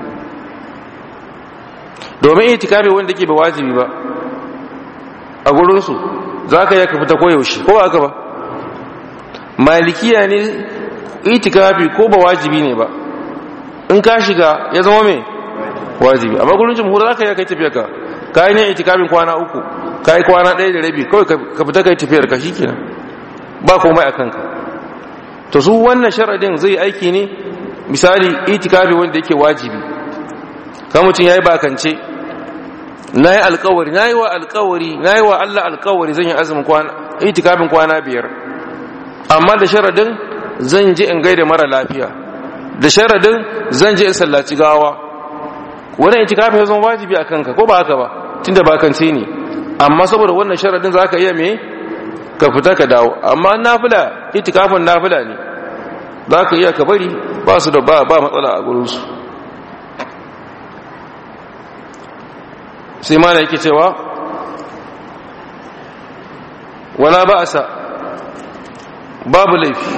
domin itikafi wanda ke ba wajibi ba a gurinsu za ka yaka fita koyaushe ko ba ka ba. Malikiya ne itikafi ko ba wajibi ne ba, in ka shiga ya zama mai wajibi, amma gurin jumhur za ka yaka tafiya ka yi ne itikafin kwana 3 ka yi kwana 1 da rabi kawai ka fita ka yi tafiyar ka shi kenan ba komai a kanka. to su wannan sharadin zai aiki ne misali itikafi wanda yake wajibi, kan mutum ya yi bakance na yi alkawari na yi wa Allah alkawari zan yi azumin itikafin kwana 5, amma da sharadin zan je in gaida mara lafiya, da sharadin zan je in sallaci gawa. wannan itikafin ya zama wajibi a kanka ko ba haka ba tunda bakance ne, amma saboda wannan sharadin za ka iya me ka fita ka dawo. amma nafila itikafin nafila ne, za ka iya ka bari ba su da ba matsala a gurinsu. sai mana yake cewa wala ba'sa, babu laifi,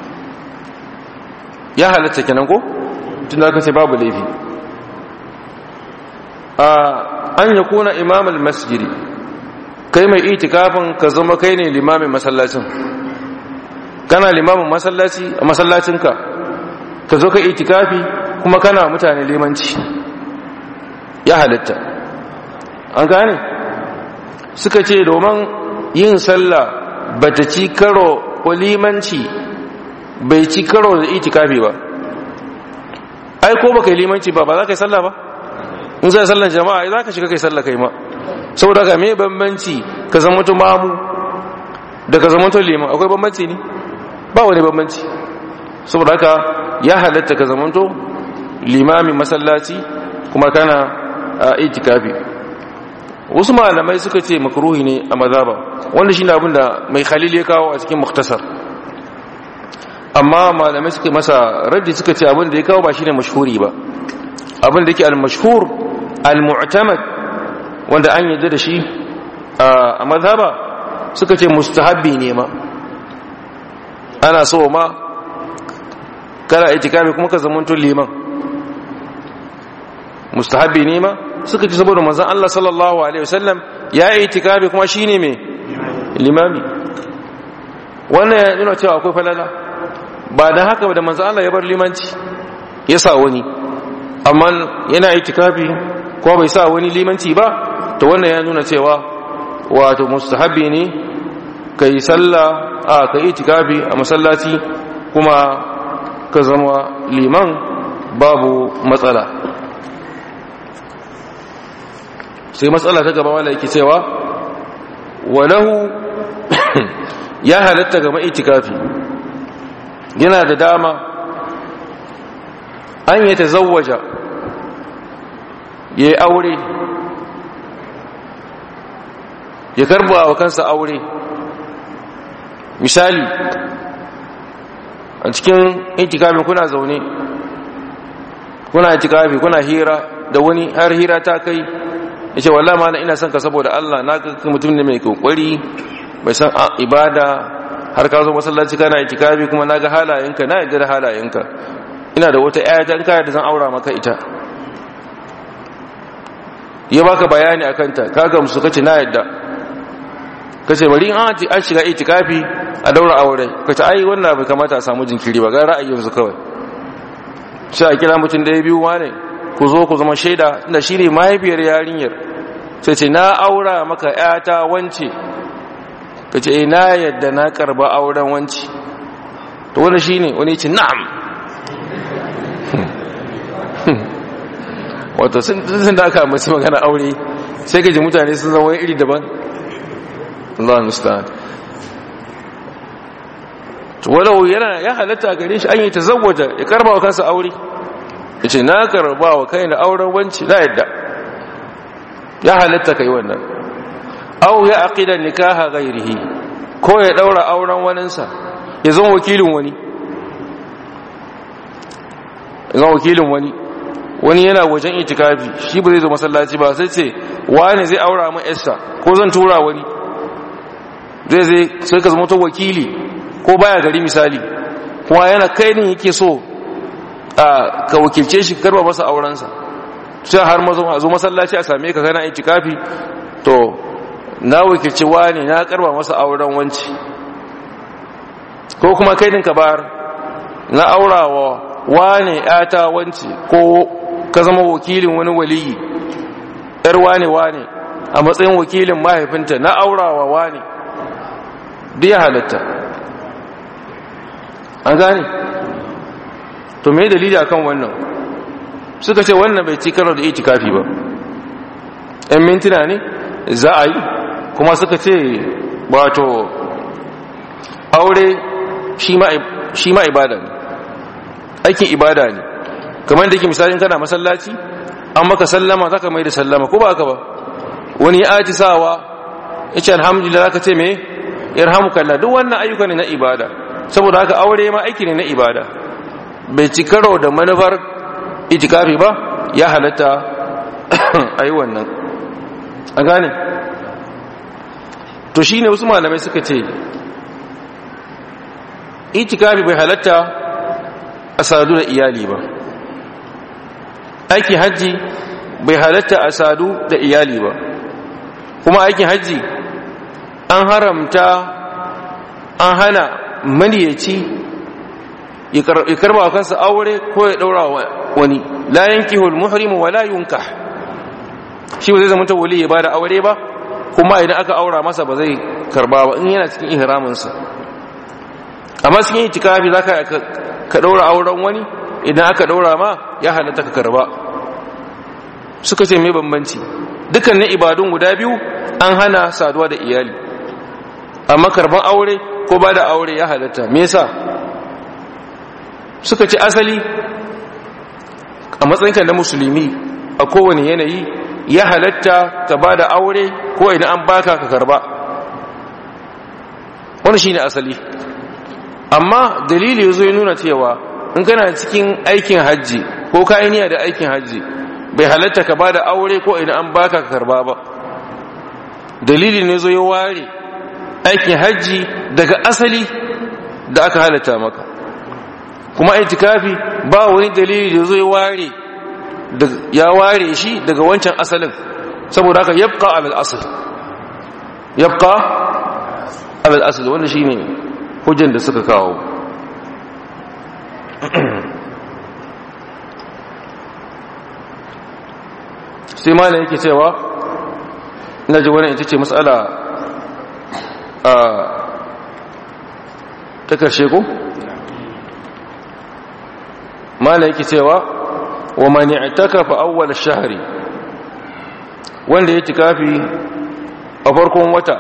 ya halatta kenan ko tun da ce babu laifi an yakuna imamul masjidi, kai mai itikafin ka zama kai ne limamin masallacin. kana limamin masallaci a masallacinka ka zo ka itikafi kuma kana mutane limanci ya halatta. An gane suka ce domin yin sallah bata ci karo ko limanci bai ci karo da itikafi ba. Ai ko baka yi limanci ba za ka yi sallah ba? In zai sallan jama'a za ka shiga kai sallah kai ma. Saboda ka me bambanci ka zama to mamu da ka zama to liman? Akwai bambanci ne? Ba wani bambanci. Saboda haka ya halatta ka zama to limamin masallaci kuma kana itikafi. Wasu malamai suka ce makruhi ne a mazhaba, wanda shine abin da mai Khalil ya kawo a cikin Mukhtasar. Amma malamai suka masa raddi suka ce abin da ya kawo ba shine mashhuri ba. Abin da yake al-mashhur al-mu'tamad wanda an yarda da shi a mazhaba suka ce mustahabbi ne ma. Ana so ma kana itikafi kuma ka zamanto liman. Mustahabbi ne ma suka ce saboda manzon Allah sallallahu alaihi wasallam ya yi itikafi kuma shine me limami. Wannan ya nuna cewa akwai falala. Ba dan haka da manzon Allah ya bar limanci ya sa wani, amma yana itikafi ko bai sa wani limanci ba, to wannan ya nuna cewa wato mustahabbi ne kai sallah kai itikafi a masallaci kuma ka zama liman babu matsala. Sai matsala ta gaba wala yake cewa walahu ya halatta ga mai itikafi yana da dama an yi tazawwaja ya yi aure, ya karba wa kansa aure. Misali a cikin itikafin kuna zaune kuna itikafi kuna hira da wani har hira ta kai ya ce wallahi ma ina son ka saboda Allah, na ga mutum ne mai kokari bai san ibada, har ka zo masallaci kana itikafi kuma na ga halayenka, na yarda da halayenka, ina da wata ƴa dan kaya da zan aura maka ita. Ya baka bayani akan ta, ka gamsu kace na yarda, kace bari an shiga itikafi a daura aure, kace ai wannan bai kamata a samu jinkiri ba, ga ra'ayin su kawai. Sai a kira mutum da ya biyu wane ku zo ku zama shaida, inda shi ne mahaifiyar yarinyar, sai ce na aura maka ƴata wance, kace na yadda na karba auren wance. To wannan shine wani ce na'am. Wato sun da aka mace magana aure sai kaje mutane sun zama iri daban. Allah musta'an. To walau yana ya halatta gare shi an yi tazawwaja ya karba wa kansa aure, yace na karba wa kaina auren wance, na yadda. Ya halatta kai wannan. Aw ya aqida nikaha ghairihi, ko ya daura auren waninsa, ya zama wakilin wani. Wani yana wajen itikafi, shi ba zai zo masallaci ba, sai ce wani zai aura min Esther ko zan tura wani. Sai ka zama to wakili, ko baya gari misali, kuma yana kai ne yake so ka wakilce shi karba masa aurensa. Sai har zo masallaci a same ka kana itikafi, to na wakilci wani na karba masa auren wanci, ko kuma kai din ka bar na aurawa wani ƴata wanci, ko ka zama wakilin wani waliyi ƴar wani a matsayin wakilin mahaifinta na aurawa wani, duk ya halatta. An gane? To me dalili akan wannan? Suka ce wannan bai ci karo da itikafi ba, ɗan mintuna ne za a yi, kuma suka ce wato aure shi ma ibada ne, aikin ibada ne. Kamar da ke misalin kana masallaci an maka sallama za ka mai da sallama, ko ba ka ba? Wani ya aji sawa ya ce alhamdulillah, za ka ce me yarhamukallah. Duk wannan ayyuka ne na ibada. Saboda haka aure ma aiki ne na ibada, bai ci karo da manufar itikafi ba, ya halatta a yi wannan. A gane? To shi ne wasu malamai suka ce itikafi bai halatta a sadu da iyali ba, aikin hajji bai halatta a sadu da iyali ba, kuma aikin hajji an haramta, an hana maniyaci ya karba wa kansa aure ko ya daura wani. La yankihul muhrimu wa la yunkah, shi ba zai zama wali ya bada aure ba, kuma idan aka aura masa ba zai karba ba in yana cikin ihraminsa. Amma cikin itikafi zaka ka daura auren wani, idan aka daura ma ya halatta ka karba. Suka ce me bambanci? Dukkanin ibadun guda biyu an hana saduwa da iyali, amma karban aure ko bada aure ya halatta. Me yasa? Suka ce asali a matsayinka na musulmi a kowane yanayi ya halatta ka bada aure ko idan an baka ka karba. Wannan shine asali. Amma dalili yazo ya nuna cewa in kana cikin aikin haji ko ka yi niyya da aikin haji bai halatta ka bada aure ko idan an baka ka karba ba. Dalili ne yazo ya ware aikin haji daga asali da aka halatta maka. Kuma itikafi ba wani dalili da zai ware ya ware shi daga wancan asalin, saboda haka yabqa alal asl, yabqa alal asl. Wannan shine hujjan da suka kawo. sai malam yake cewa ina ji wannan ita ce mas'ala ta karshe ko malam yake cewa wa man i'takafa awwal ash-shahri, wanda ya tikafi a farkon wata,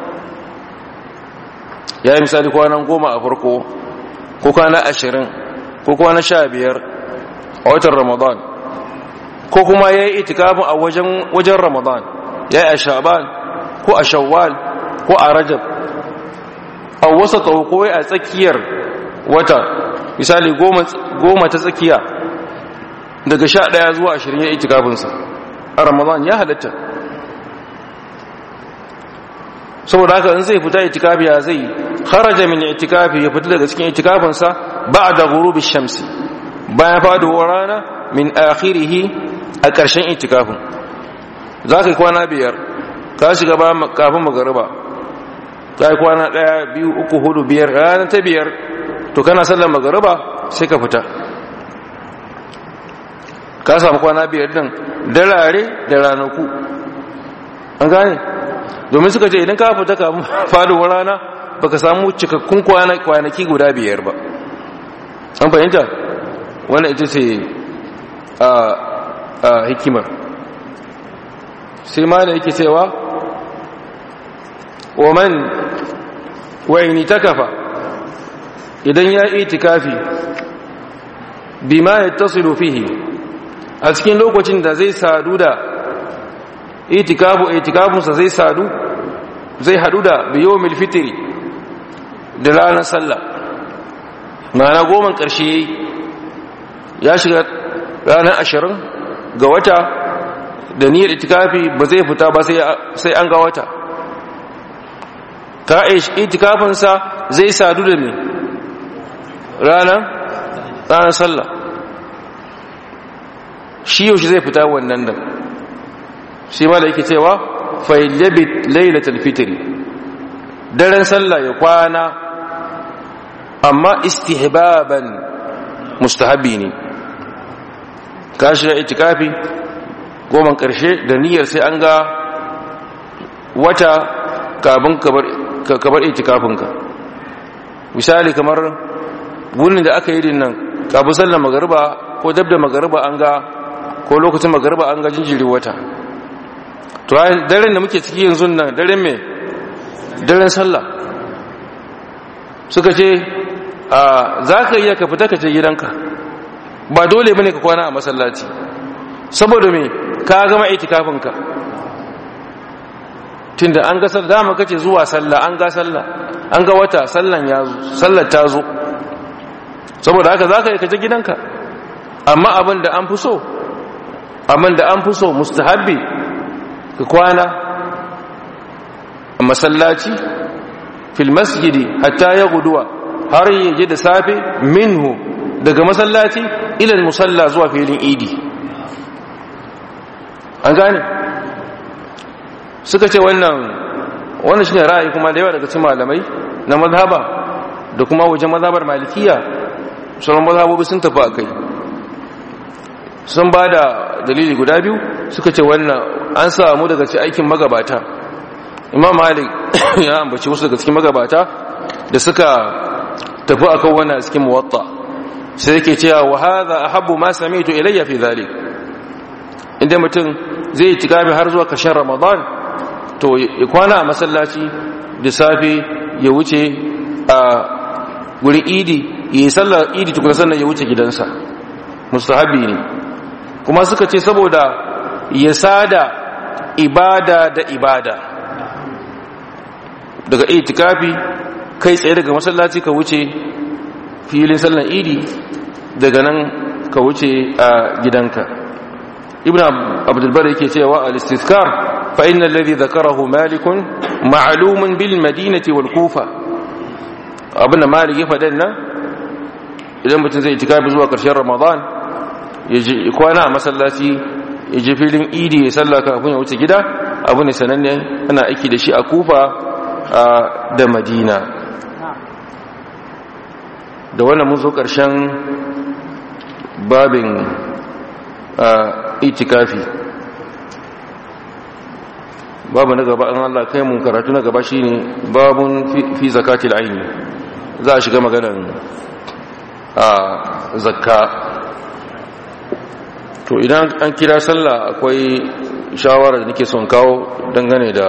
ya yi misali kwanan 10 a farko ko kwana 20 ko kwana 15 a watan Ramadan, ko kuma ya yi itikafin a wajen Ramadan, ya yi a Sha'ban ko a Shawwal ko a Rajab, a wasa ko a tsakiyar wata, misali 10 ta tsakiya daga 11 zuwa 20 ya itikafinsa a Ramadan ya halatta. saboda haka in zai fita itikafi ya zai kharaja min itikafi, ya fita daga cikin itikafinsa ba'da ghurubi shamsi, bayan faduwar rana, min akhirih, a ƙarshen itikafin. za ka yi kwana 5 ka shiga kafin magariba, ka yi kwana 1 2 3 4 5, ranar ta 5 to kana sallar magariba sai ka fita, ka samu kwana 5 din darare da ranaku. an gane? domin suka ce idan ka fita kafin faduwar rana baka samu cikakkun kwanaki guda 5 ba. an fahimta? wannan ita ce hikimar. sai ma da yake cewa wa man wa'ini takafa, idan ya itikafi bima yattasilu fihi, a cikin lokacin da zai sadu da itikafinsa zai hadu da biyomil fitri, da ranar sallah, ma'ana 10 ƙarshe ya shiga ranar 20 ga wata da niyyar itikafi ba zai fita ba sai an ga wata. ka itikafinsa zai sadu da ne ranar sallah, shi yaushe zai fita wannan da shi ma da yake cewa fayyabit lailatul fitri, daren sallah ya kwana, amma istihbaban mustahabi ne. ka shiga itikafi 10 ƙarshe da niyyar sai an ga wata kafin ka bar itikafinka. misali kamar wurin da aka yi din nan kafin sallar magariba ko dab da magariba an ga, ko lokacin magariba an ga jinjiri wata, to daren da muke ciki yanzu nan daren me? daren sallah. suka ce za ka iya ka fita ka ce gidanka, ba dole bane ka kwana a masallaci, saboda me? ka gama itikafinka. tunda an ga sallah, dama kace zuwa sallah, an ga sallah, an ga wata, sallar ta zo, saboda haka za ka yi ka je gidanka. amma abin da an fi so mustahabbi ka kwana a masallaci, fil masjidi hatta ya guduwa, har yaje da safe, minhu, daga masallaci ilal musalla, zuwa filin idi. an gane? suka ce wannan shine ra'ayi kuma da yawa daga cikin malamai na mazhaba da kuma wajen mazhabar malikiya sauran mazhabobi sun tafi akai sun ba da dalili guda biyu suka ce wannan an samu daga cikin aikin magabata. Imam Malik ya ambaci wasu daga cikin magabata da suka tafi akan wannan cikin muwatta, sai yake cewa wa hadha ahabbu ma sami'tu ilayya fi dhalik. Inda mutum zai tikafi har zuwa kashin Ramadan to ya kwana a masallaci da safe ya wuce a gurin idi, yi sallar idi tukuna sannan ya wuce gidansa, mustahabi ne. Kuma suka ce saboda ya sada ibada da ibada, daga itikafi kai tsaye daga masallaci ka wuce filin sallar idi, daga nan ka wuce a gidanka. Ibn Abdul Barr yake cewa al-istizkar fa innal ladhi dhakarahu Malikun ma'lumun bil Madinati wal Kufa. Abinda Malik ya faɗa nan, idan mutum zai itikafi zuwa ƙarshen Ramadan ya ji kwana a masallaci, ya ji filin idi ya salla kafin ya wuce gida, abu ne sananne ana aiki da shi a Kufa da Madina. Da wannan mun zo ƙarshen babin itikafi. Babu na gaba an Allah kai mun karatu na gaba shine babun fi zakatil aini. Za a shiga maganar zakka. To idan an kira sallah akwai shawara da nake son kawo dangane da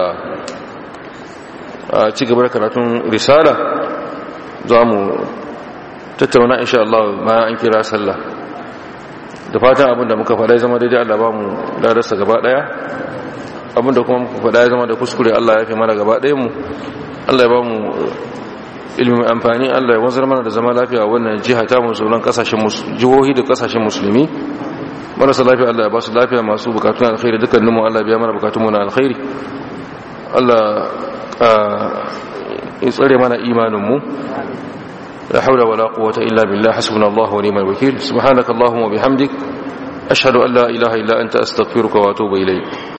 ci gaba da karatun risala. Za mu tattauna insha Allah bayan an kira sallah. Da fatan abinda muka faɗa ya zama daidai Allah ba mu darasa gaba daya, abinda kuma muka faɗa ya zama da kuskure Allah ya fi mana gaba ɗayan mu. Allah ya ba mu ilimin amfani, Allah ya wanzar mana da zama lafiya wannan jiha ta mu, sauran kasashen jihohi da kasashen musulmi. Marasa lafiya Allah ya ba su lafiya, masu bukatun alkhairi dukkanin mu Allah ya biya mana bukatun mu na alkhairi. Allah ya tsare mana imanin mu. لا حول ولا قوة إلا بالله حسبنا الله ونعم الوكيل. سبحانك اللهم وبحمدك أشهد أن لا إله إلا أنت أستغفرك وأتوب إليك.